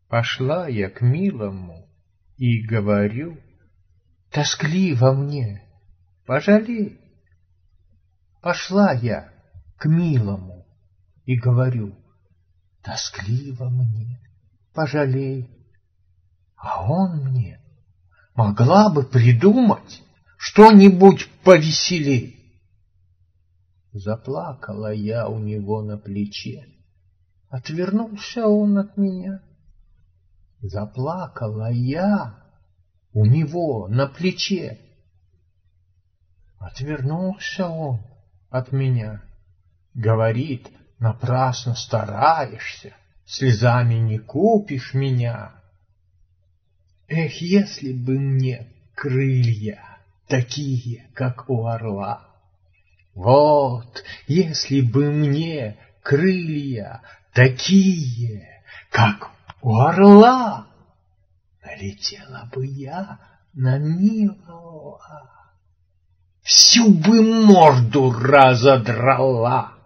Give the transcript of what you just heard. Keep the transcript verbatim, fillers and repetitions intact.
Пошла я к милому и говорю: тоскливо мне, пожалей. Пошла я к милому и говорю: тоскливо мне, пожалей. А он мне: могла бы придумать что-нибудь повеселей. Заплакала я у него на плече, отвернулся он от меня. Заплакала я у него на плече, отвернулся он от меня. Говорит: напрасно стараешься, слезами не купишь меня. Эх, если бы мне крылья такие, как у орла! Вот, если бы мне крылья такие, как у орла, налетела бы я на милого, всю бы морду разодрала.